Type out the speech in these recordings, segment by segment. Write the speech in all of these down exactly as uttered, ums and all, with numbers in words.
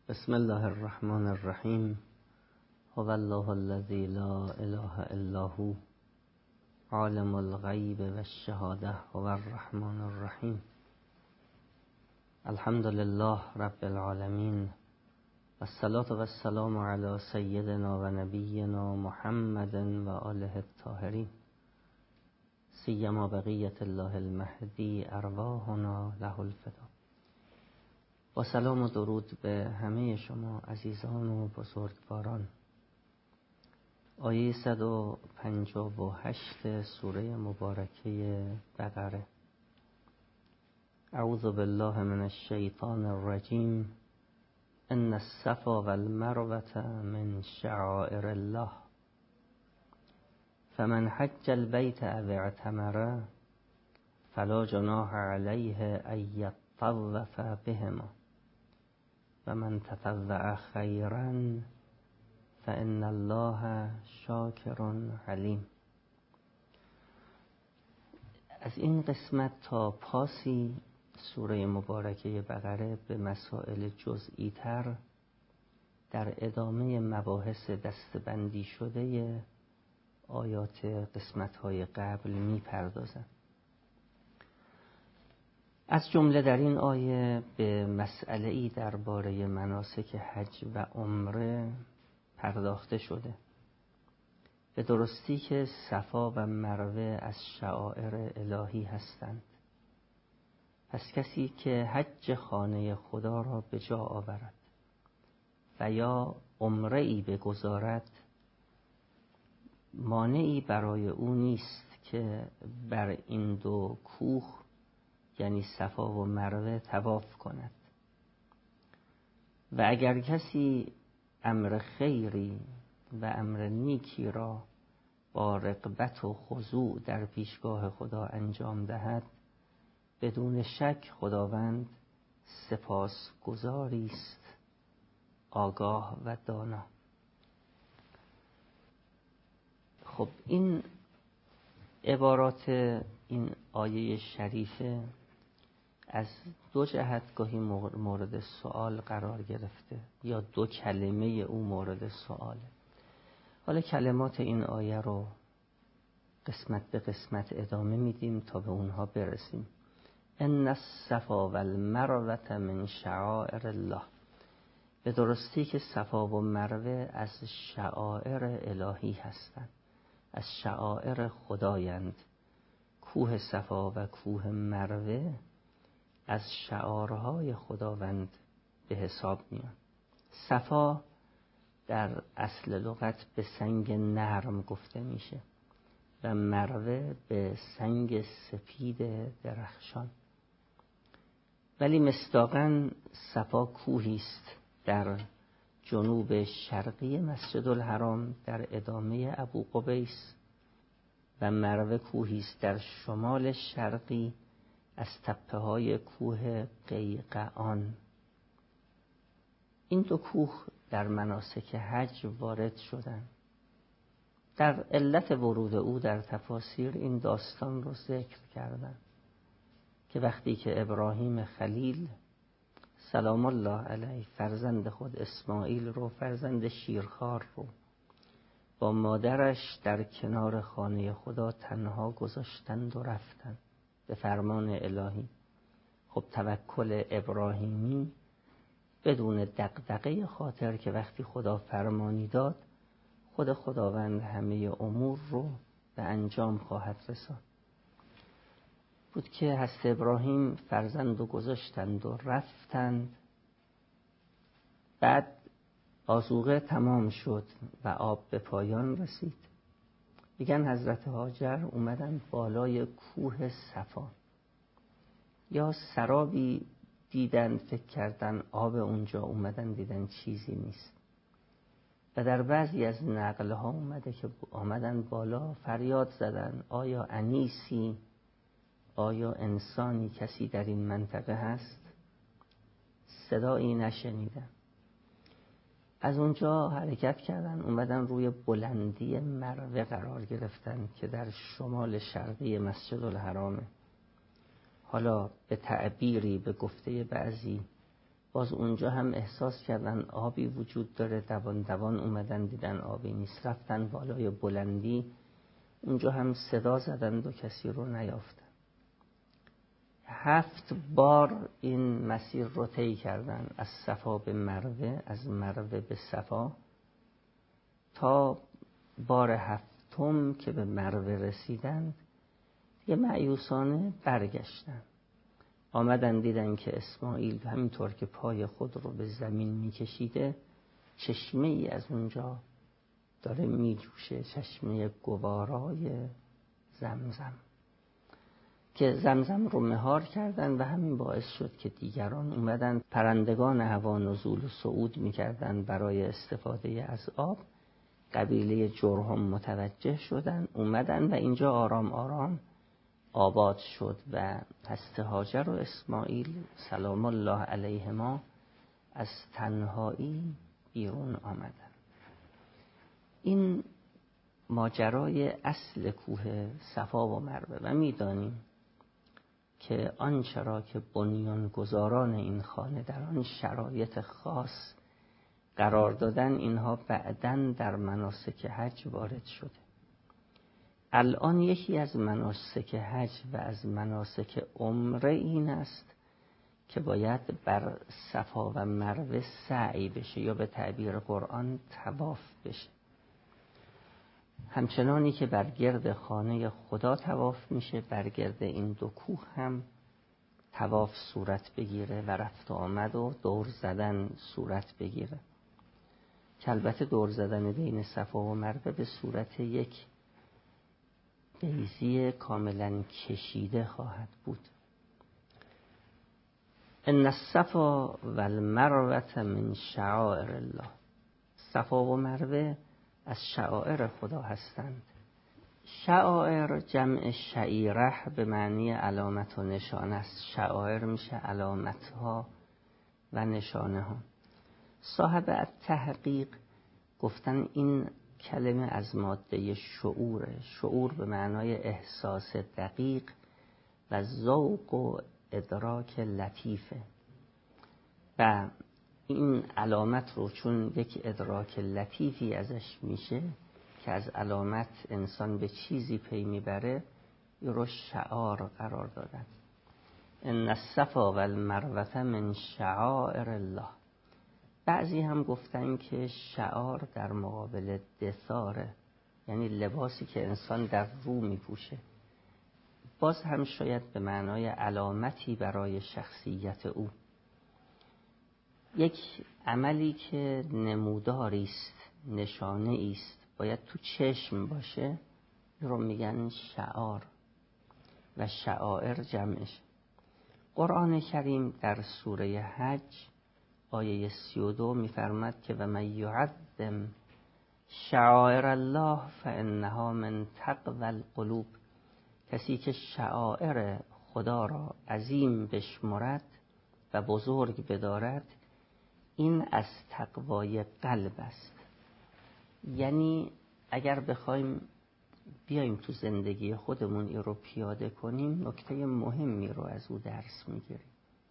بسم الله الرحمن الرحیم. هو الله الذی لا اله الا هو عالم الغیب و الشهاده هو الرحمن الرحیم. الحمد لله رب العالمین و الصلاة و السلام علی سیدنا و نبینا محمد و آله الطاهرین، سیما بقیت الله المهدی ارواحنا له الفدا. با سلام و درود به همه شما عزیزان و بزرگواران. آیه صد و پنجاه و هشت سوره مبارکه بقره. اعوذ بالله من الشیطان الرجیم. ان الصفا والمروة من شعائر الله فمن حج البیت او اعتمر فلا جناح علیه ان یطوف بهما و من تطوع خیرا فان الله شاکر علیم. از این قسمت تا پاسی سوره مبارکه بقره به مسائل جزئی تر در ادامه مباحث دستبندی شده آیات قسمت های قبل می پردازند. از جمله در این آیه به مسئله‌ای درباره مناسک حج و عمره پرداخته شده. به درستی که صفا و مروه از شعائر الهی هستند. پس کسی که حج خانه خدا را به جا آورد و یا عمره‌ای بگذارد، مانعی برای او نیست که بر این دو کوه یعنی صفا و مروه طواف کند. و اگر کسی امر خیری و امر نیکی را با رغبت و خضوع در پیشگاه خدا انجام دهد، بدون شک خداوند سپاسگزاری است، آگاه و دانا. خب این عبارات این آیه شریفه از دو جهت گاهی مورد سوال قرار گرفته یا دو کلمه او مورد سواله. حالا کلمات این آیه رو قسمت به قسمت ادامه میدیم تا به اونها برسیم. ان الصفا والمروة من شعائر الله. به درستی که صفا و مروه از شعائر الهی هستند، از شعائر خدایند. کوه صفا و کوه مروه از شعارهای خداوند به حساب میان. صفا در اصل لغت به سنگ نرم گفته میشه و مروه به سنگ سپید درخشان. ولی مصداقاً صفا کوهی است در جنوب شرقی مسجد الحرام در ادامه ابوقبیس و مروه کوهی است در شمال شرقی از تپه های کوه قیقعان. این دو کوه در مناسک حج وارد شدند. در علت ورود او در تفاسیر این داستان رو ذکر کردند که وقتی که ابراهیم خلیل سلام الله علیه فرزند خود اسماعیل رو، فرزند شیرخوار رو، با مادرش در کنار خانه خدا تنها گذاشتند و رفتند به فرمان الهی. خب توکل ابراهیمی بدون دغدغه خاطر که وقتی خدا فرمانی داد خود خداوند همه امور رو به انجام خواهد رساند بود که حضرت ابراهیم فرزند رو گذاشتند و رفتند. بعد آذوقه تمام شد و آب به پایان رسید. میگن حضرت هاجر اومدن بالای کوه صفا، یا سرابی دیدن، فکر کردن آب اونجا، اومدن دیدن چیزی نیست. و در بعضی از نقلها اومده که آمدن بالا فریاد زدن آیا انیسی، آیا انسانی، کسی در این منطقه هست؟ صدایی نشنیدن. از اونجا حرکت کردن، اومدن روی بلندی مروه قرار گرفتن که در شمال شرقی مسجد الحرامه. حالا به تعبیری به گفته بعضی باز اونجا هم احساس کردن آبی وجود داره، دوان دوان اومدن دیدن آبی نیست، رفتن بالای بلندی، اونجا هم صدا زدن و کسی رو نیافتن. هفت بار این مسیر رو طی کردن، از صفا به مروه، از مروه به صفا، تا بار هفتم که به مروه رسیدند یه مایوسانه برگشتن. آمدن دیدن که اسماعیل همینطور که پای خود رو به زمین میکشیده چشمه ای از اونجا داره میجوشه، چشمه گوارای زمزم، که زمزم رو مهار کردن و همین باعث شد که دیگران اومدن پرندگان هوا نزول و صعود میکردن برای استفاده از آب. قبیله جرهم متوجه شدن، اومدن و اینجا آرام آرام آباد شد و هست هاجر و اسماعیل سلام الله علیهما از تنهایی بیرون آمدن. این ماجرای اصل کوه صفا و مروه و میدانیم که آنچه را که بنیانگذاران این خانه در آن شرایط خاص قرار دادن، اینها بعداً در مناسک حج وارد شده. الان یکی از مناسک حج و از مناسک عمره این است که باید بر صفا و مروه سعی بشه یا به تعبیر قرآن طواف بشه. همچنانی که بر گرد خانه خدا طواف میشه، بر گرد این دو کوه هم طواف صورت بگیره و رفت و آمد و دور زدن صورت بگیره، که البته دور زدن بین صفا و مروه به صورت یک بیضی کاملا کشیده خواهد بود. ان الصفا و المروه من شعائر الله. صفا و مروه از شعائر خدا هستند. شعائر جمع شعیره به معنی علامت و نشانه است. شعائر میشه علامت ها و نشانه ها. صاحب التحقیق گفتن این کلمه از ماده شعوره. شعور به معنای احساس دقیق و ذوق و ادراک لطیفه و این علامت رو چون یک ادراک لطیفی ازش میشه که از علامت انسان به چیزی پی میبره، این رو شعار قرار دادن. ان الصفا و المروه من شعائر الله. بعضی هم گفتن که شعار در مقابل دثاره، یعنی لباسی که انسان در رو میپوشه، باز هم شاید به معنای علامتی برای شخصیت او. یک عملی که نموداری است، نشانه است، باید تو چشم باشه، رو میگن شعار و شعائر جمعش. قرآن کریم در سوره حج آیه سی و دو میفرماد که و من یعظم شعائر الله فانها من تقوی القلوب. کسی که شعائر خدا را عظیم بشمرد و بزرگ بدارد، این از تقوای قلب است. یعنی اگر بخوایم بیایم تو زندگی خودمون این رو پیاده کنیم، نکته مهمی رو از او درس میگیریم.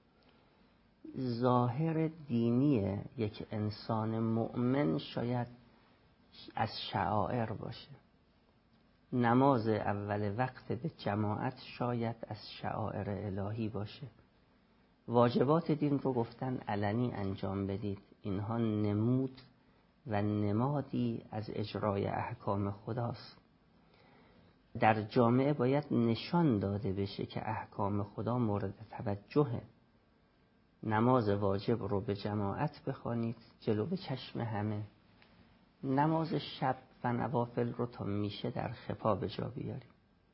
ظاهر دینی یک انسان مؤمن شاید از شعائر باشه. نماز اول وقت به جماعت شاید از شعائر الهی باشه. واجبات دین رو گفتن علنی انجام بدید، اینها نمود و نمادی از اجرای احکام خداست. در جامعه باید نشان داده بشه که احکام خدا مورد توجهه. نماز واجب رو به جماعت بخوانید جلو به چشم همه. نماز شب و نوافل رو تا میشه در خفا به جا بیارید.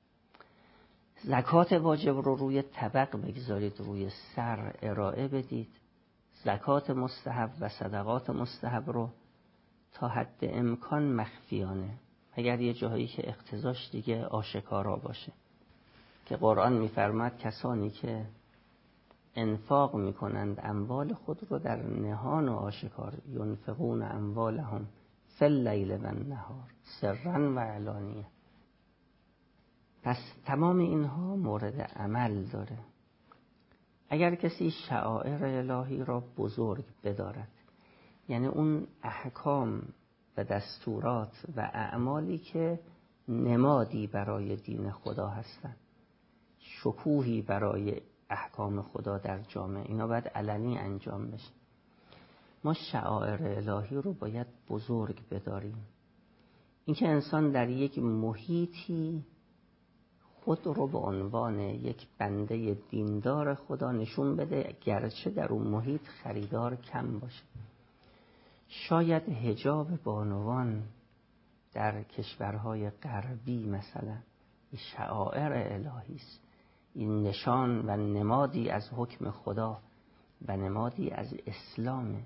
زکات واجب رو روی طبق بگذارید، روی سر ارائه بدید. زکات مستحب و صدقات مستحب رو تا حد امکان مخفیانه، اگر یه جایی که اقتضاش دیگه آشکارا باشه، که قرآن میفرماد کسانی که انفاق میکنند اموال خود رو در نهان و آشکار، ینفقون اموالهم فی اللیل و النهار سرا و علانیه. پس تمام اینها مورد عمل داره. اگر کسی شعائر الهی را بزرگ بدارد، یعنی اون احکام و دستورات و اعمالی که نمادی برای دین خدا هستند، شکوهی برای احکام خدا در جامعه، اینا باید علنی انجام بشه. ما شعائر الهی رو باید بزرگ بداریم. اینکه انسان در یک محیطی خود رو به عنوان یک بنده دیندار خدا نشون بده، گرچه در اون محیط خریدار کم باشه. شاید حجاب بانوان در کشورهای غربی مثلا این شعائر الهی است، این نشان و نمادی از حکم خدا و نمادی از اسلام،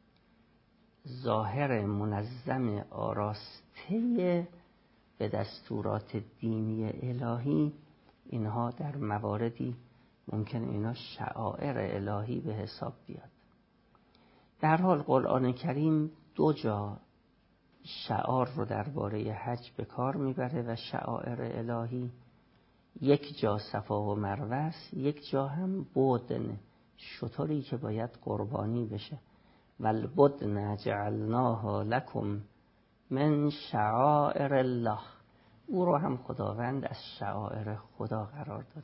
ظاهر منظم آراسته به دستورات دینی الهی. اینها در مواردی ممکن اینا شعائر الهی به حساب بیاد. در حال قرآن کریم دو جا شعار رو درباره حج به کار میبره و شعائر الهی، یک جا صفا و مروه است، یک جا هم بدن، شتری که باید قربانی بشه. والبدن جعلناها لکم من شعائر الله، او رو هم خداوند از شعائر خدا قرار داده.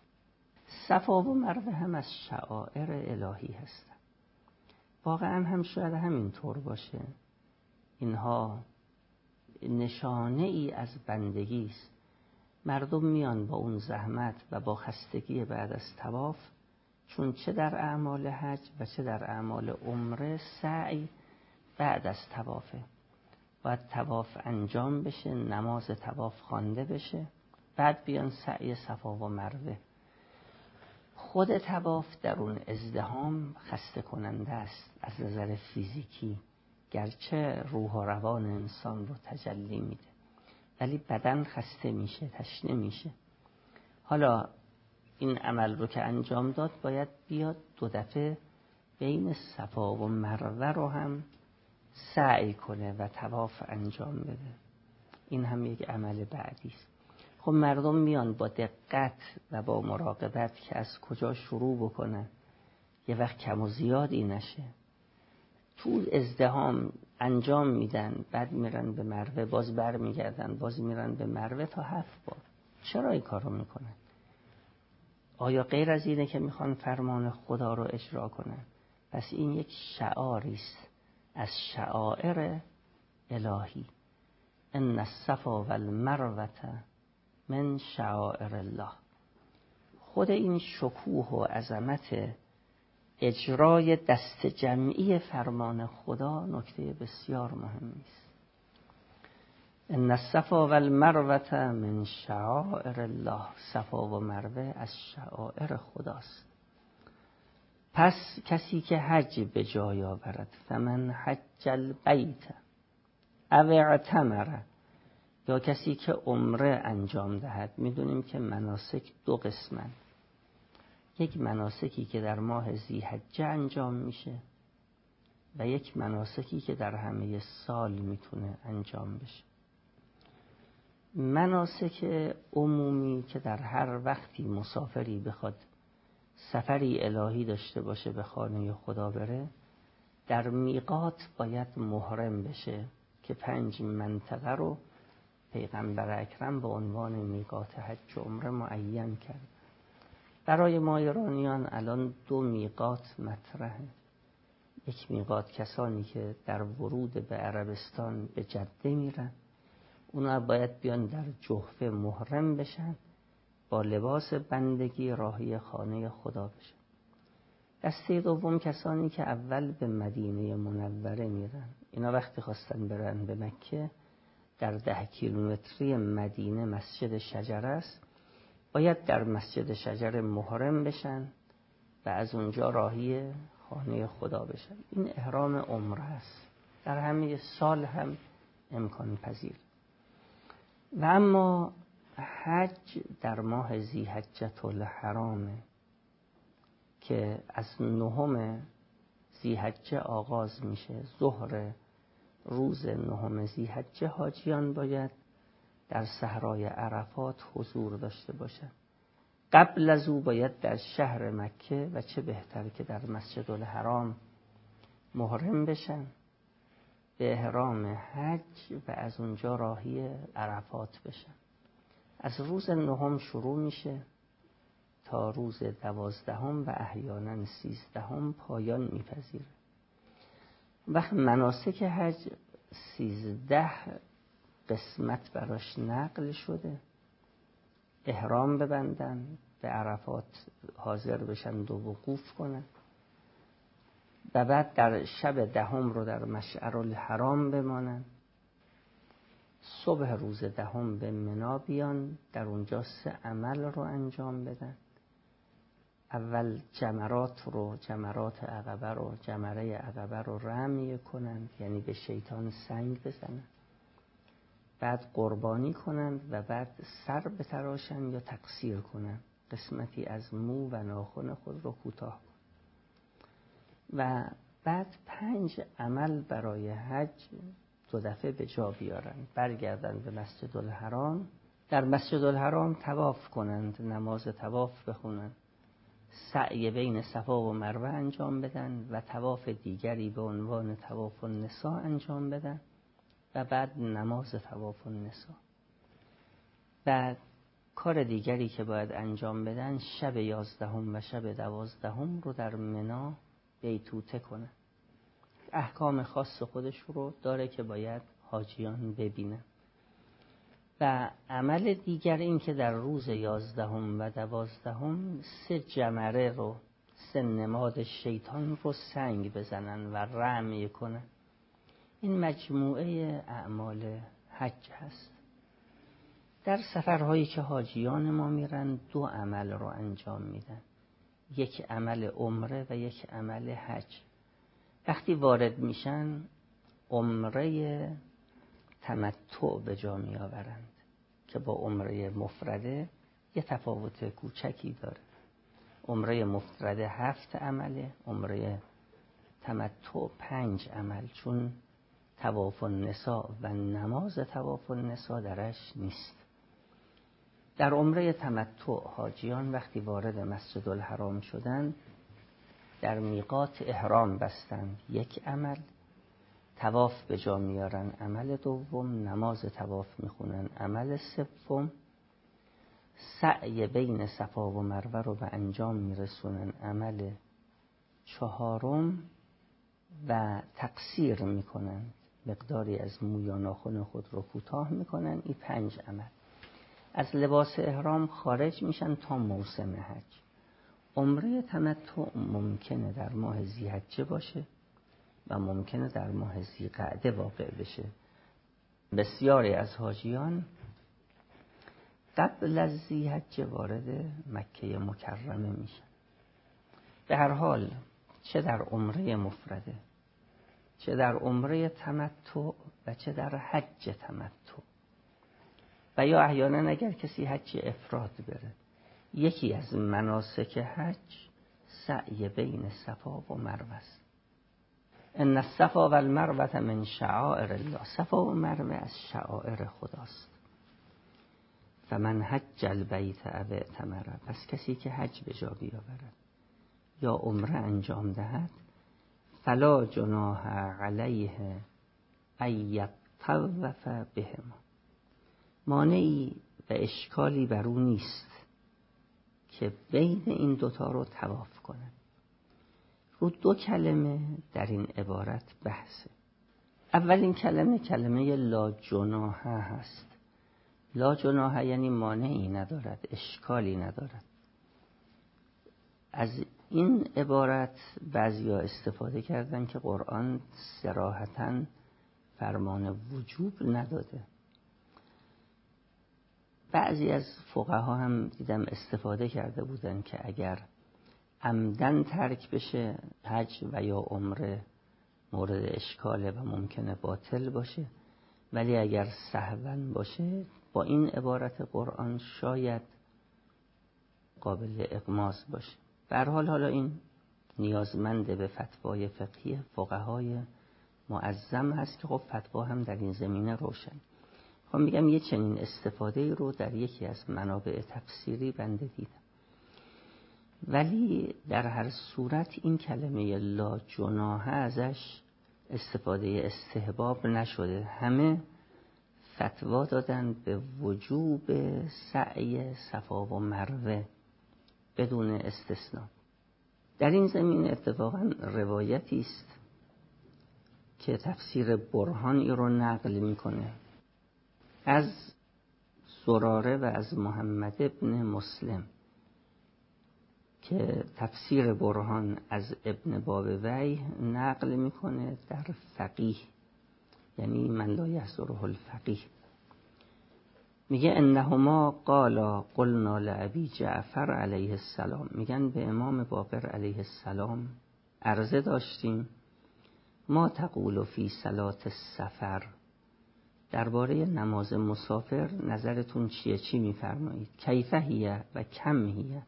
صفا و مروه هم از شعائر الهی هستن. واقعا هم شاید همین طور باشه، اینها نشانه ای از بندگی است. مردم میان با اون زحمت و با خستگی بعد از طواف، چون چه در اعمال حج و چه در اعمال عمره سعی بعد از طوافه، باید طواف انجام بشه، نماز طواف خوانده بشه، بعد بیان سعی صفا و مروه. خود طواف در اون ازدحام خسته کننده است از نظر فیزیکی، گرچه روح و روان انسان رو تجلی میده، ولی بدن خسته میشه، تشنه میشه. حالا این عمل رو که انجام داد باید بیاد دو دفعه بین صفا و مروه رو هم سعی کنه و طواف انجام بده. این هم یک عمل بعدی است. خب مردم میان با دقت و با مراقبت که از کجا شروع بکنن، یه وقت کم و زیادی نشه. تو ازدحام انجام میدن، بعد میرن به مروه، باز بر میگردن، باز میرن به مروه تا هفت بار. چرا این کار رو میکنن؟ آیا غیر از اینه که میخوان فرمان خدا رو اجرا کنن؟ پس این یک شعاری است از شعائر الهی. ان الصفا والمروه من شعائر الله. خود این شکوه و عظمت اجرای دست جمعی فرمان خدا نکته بسیار مهمی است. ان الصفا والمروه من شعائر الله. صفا و مروه از شعائر خداست. پس کسی که حج به جای آورد، فمن حج البیت او اعتمر، یا کسی که عمره انجام دهد. میدونیم که مناسک دو قسمن، یک مناسکی که در ماه ذی‌حجه انجام میشه و یک مناسکی که در همه سال میتونه انجام بشه. مناسک عمومی که در هر وقتی مسافری بخواد سفری الهی داشته باشه به خانه خدا بره، در میقات باید محرم بشه که پنج منطقه رو پیغمبر اکرم به عنوان میقات حج و عمره معین کرد. برای ما ایرانیان الان دو میقات مطرحه. یک میقات کسانی که در ورود به عربستان به جده میرن، اونا باید بیان در جحفه محرم بشن، با لباس بندگی راهی خانه خدا بشن. دسته دوم کسانی که اول به مدینه منوره میرن. اینا وقتی خواستن برن به مکه، در ده کیلومتری مدینه مسجد شجره است، باید در مسجد شجره محرم بشن و از اونجا راهی خانه خدا بشن. این احرام عمره است، در همه سال هم امکان پذیر. و اما حج در ماه ذی‌حجة الحرامه که از نهم ذی‌حجه آغاز میشه. ظهر روز نهم ذی‌حجه حاجیان باید در صحرای عرفات حضور داشته باشند. قبل از او باید در شهر مکه و چه بهتر که در مسجد الحرام محرم بشن به احرام حج و از اونجا راهی عرفات بشن. از روز نهم شروع میشه تا روز دوازدهم و احیانا سیزدهم پایان میپذیره. وقت مناسک حج سیزده قسمت براش نقل شده. احرام ببندن، به عرفات حاضر بشن و وقوف کنن و بعد در شب دهم رو در مشعر الحرام بمانن. صبح روز دهم به منی بیان، در اونجا سه عمل رو انجام بدن. اول جمرات رو جمرات عقبه رو جمره عقبه رو رمی کنند، یعنی به شیطان سنگ بزنند. بعد قربانی کنند و بعد سر بتراشند یا تقصیر کنند، قسمتی از مو و ناخن خود رو کوتاه کنند. و بعد پنج عمل برای حج دو دفعه به جا بیارند. برگردند به مسجد الحرام، در مسجد الحرام طواف کنند، نماز طواف بخونند، سعی بین صفا و مروه انجام بدن و طواف دیگری به عنوان طواف النساء انجام بدن و بعد نماز طواف النساء. بعد کار دیگری که باید انجام بدن شب یازدهم و شب دوازدهم رو در منی بیتوته کنن. احکام خاص خودش رو داره که باید حاجیان ببینن. و عمل دیگر این که در روز یازدهم و دوازدهم سه جمره رو، سه نماد شیطان رو سنگ بزنن و رمی کنن. این مجموعه اعمال حج هست. در سفرهایی که حاجیان ما میرن دو عمل رو انجام میدن، یک عمل عمره و یک عمل حج. وقتی وارد میشن عمره تمتع به جا می آورند که با عمره مفرده یه تفاوت کوچکی داره. عمره مفرده هفت عمله، عمره تمتع پنج عمل، چون طواف النساء و نماز طواف النساء درش نیست. در عمره تمتع حاجیان وقتی وارد مسجد الحرام شدن در میقات احرام بستن، یک عمل، طواف به جا میارن عمل دوم، نماز طواف میخونن عمل سوم، سعی بین صفا و مروه رو به انجام میرسونن عمل چهارم و تقصیر میکنن، مقداری از مو یا ناخن خود رو کوتاه میکنن. این پنج عمل. از لباس احرام خارج میشن تا موسم حج. عمره تمتع ممکنه در ماه ذی‌حجه باشه و ممکنه در ماه ذی‌قعده واقع بشه. بسیاری از حاجیان قبل از ذی‌حجه وارد مکه مکرمه میشن. به هر حال چه در عمره مفرده، چه در عمره تمتع و چه در حج تمتع و یا احیانا اگر کسی حج افراد بره، یکی از مناسک حج سعی بین صفا و مروه است. ان الصفا و المروه من شعائر الله. صفا و مروه از شعائر خداست. فمن حج البیت او اعتمر، پس کسی که حج به جا بیاورد یا عمره انجام دهد، فلا جناح علیه ان یطوف بهما، مانعی و اشکالی بر او نیست که بین این دوتا رو طواف کنه. رو دو کلمه در این عبارت بحثه. اولین کلمه کلمه لا جناح هست. لا جناح یعنی مانعی ندارد، اشکالی ندارد. از این عبارت بعضیا استفاده کردن که قرآن صراحتاً فرمان وجوب نداده. بعضی از فقها هم دیدم استفاده کرده بودن که اگر عمدن ترک بشه حج و یا عمره مورد اشکاله و ممکنه باطل باشه، ولی اگر سهواً باشه با این عبارت قرآن شاید قابل اغماض باشه. به هر حال حالا این نیازمند به فتوای فقهی فقهای معظم هست که خب فتوا هم در این زمینه روشن. خب میگم یه چنین استفاده رو در یکی از منابع تفسیری بنده دیدم. ولی در هر صورت این کلمه لا جناح ازش استفاده استحباب نشده. همه فتوا دادن به وجوب سعی صفا و مروه بدون استثناء. در این زمین اتفاقا روایتی است که تفسیر برهانی رو نقل میکنه از زراره و از محمد ابن مسلم که تفسیر برهان از ابن بابوی نقل میکنه در فقیه، یعنی من لا یحضره الفقیه. میگه انهما قالا قلنا لابی جعفر علیه السلام، میگن به امام باقر علیه السلام عرضه داشتیم ما تقول فی صلاة السفر، درباره نماز مسافر نظرتون چیه، چی میفرمایید؟ کیف هیه و کم هیه،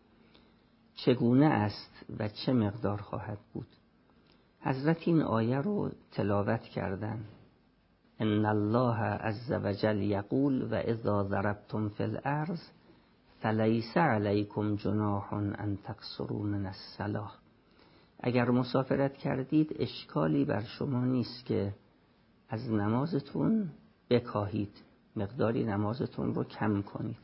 چگونه است و چه مقدار خواهد بود؟ حضرت این آیه رو تلاوت کردن. ان الله عز وجل یقول و اذا ضربتم فی الارض فلیس علیکم جناح ان تقصروا من الصلاة، اگر مسافرت کردید اشکالی بر شما نیست که از نمازتون بکاهید، مقداری نمازتون رو کم کنید.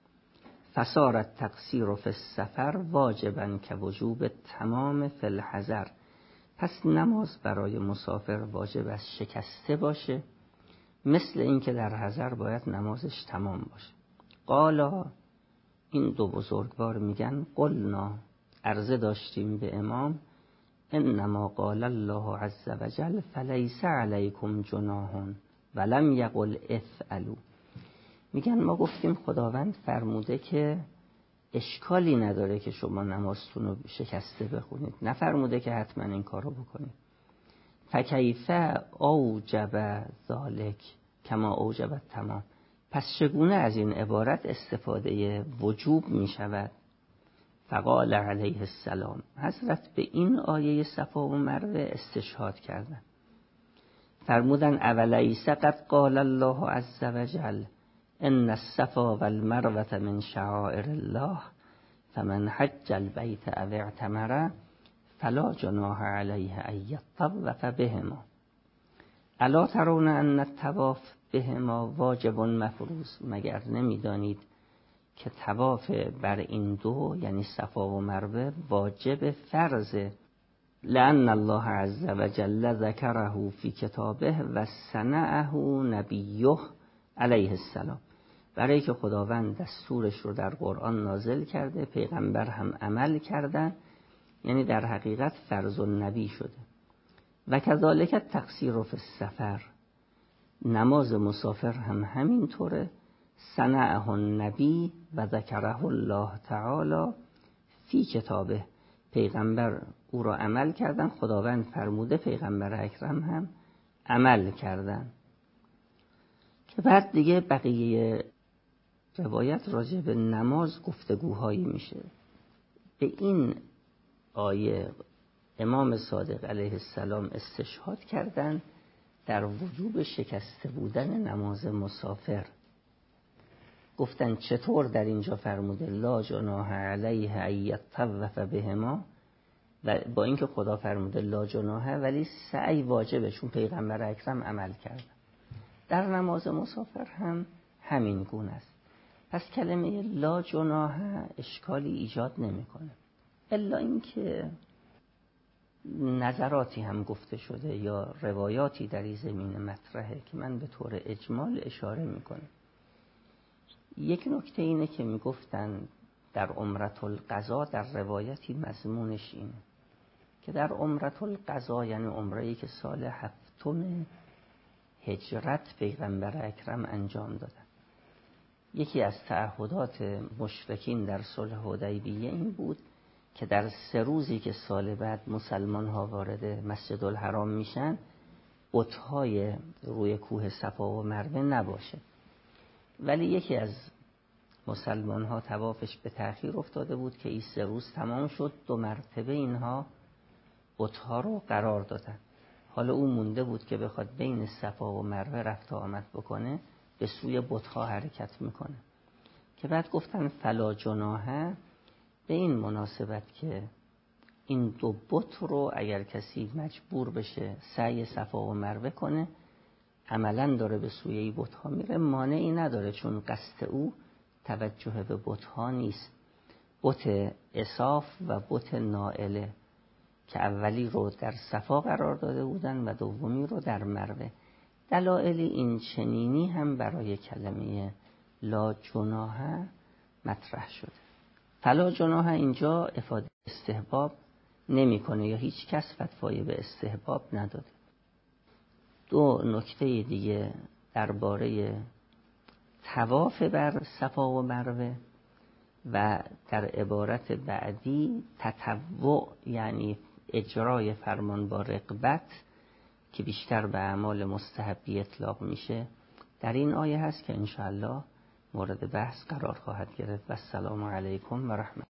فصارت تقصیر فی السفر واجبا که وجوب تمام فی الحضر، پس نماز برای مسافر واجب است شکسته باشه، مثل این که در حضر باید نمازش تمام باشه. قالا، این دو بزرگوار میگن قلنا، عرضه داشتیم به امام انما قال الله عز وجل فلیس علیکم جناح ولم یقل افعلوا، میگن ما گفتیم خداوند فرموده که اشکالی نداره که شما نمازتون رو شکسته بخونید، نفرموده که حتما این کار رو بکنید. فکیف اوجب ذالک کما اوجب تمام، پس چگونه از این عبارت استفاده وجوب می شود؟ فقال علیه السلام، حضرت به این آیه صفا و مروه استشهاد کردن، فرمودن اولیس قد قال الله عز وجل ان الصفا والمروة من شعائر الله فمن حج البیت او اعتمر فلا جناح علیه ان یطوف بهما الا ترون ان الطواف بهما واجب مفروض، مگر نمیدانید که طواف بر این دو یعنی صفا و مروه واجب فرضه. لأن الله عز وجل ذکره فی کتابه و صنعه نبیه علیه السلام، برای که خداوند دستورش رو در قرآن نازل کرده، پیغمبر هم عمل کردن، یعنی در حقیقت فرض النبی شده. و کذالک تقصیر فی السفر، نماز مسافر هم همین طوره، صنعه النبی و ذکره الله تعالی فی کتابه، پیغمبر او را عمل کردن، خداوند فرموده، پیغمبر اکرم هم عمل کردن. که بعد دیگه بقیه روایت راجع به نماز گفتگوهایی میشه. به این آیه امام صادق علیه السلام استشهاد کردن در وجوب شکسته بودن نماز مسافر. گفتن چطور در اینجا فرموده لا جناح علیه ان یطوف بهما، و با اینکه خدا فرموده لا جناح ولی سعی واجبه، چون پیغمبر اکرم عمل کرد. در نماز مسافر هم همین گونه است. پس کلمه لا جناح اشکالی ایجاد نمیکنه، الا اینکه نظراتی هم گفته شده یا روایاتی در این زمینه مطرحه که من به طور اجمال اشاره میکنم. یک نکته اینه که میگفتن در عمرة القضا، در روایتی مضمونش اینه که در عمرة القضا یعنی عمره‌ای که سال هفتم هجرت پیغمبر اکرم انجام دادن، یکی از تعهدات مشرکین در صلح حدیبیه این بود که در سه روزی که سال بعد مسلمان ها وارد مسجد الحرام میشن بت‌های روی کوه صفا و مروه نباشه. ولی یکی از مسلمان ها طوافش به تأخیر افتاده بود که این سه روز تمام شد، دو مرتبه اینها بت‌ها رو قرار دادن. حالا اون مونده بود که بخواد بین صفا و مروه رفت و آمد بکنه، به سوی بت‌ها حرکت میکنه. که بعد گفتن فلا جناح، به این مناسبت که این دو بت رو اگر کسی مجبور بشه سعی صفا و مروه کنه، عملاً داره به سوی این بت‌ها میره، مانعی نداره، چون قصد او توجه به بت‌ها نیست. بت اصاف و بت نائله که اولی رو در صفا قرار داده بودن و دومی رو در مروه. دلایل این چنینی هم برای کلمه لا جناح مطرح شده. فلا جناح اینجا افاده استحباب نمیکنه یا هیچ کس فتوای به استحباب نداده. دو نکته دیگه درباره طواف بر صفا و مروه و در عبارت بعدی تطوع، یعنی اجرای فرمان با رغبت که بیشتر به اعمال مستحبی اطلاق میشه، در این آیه هست که انشاءالله مورد بحث قرار خواهد گرفت. و السلام علیکم و رحمت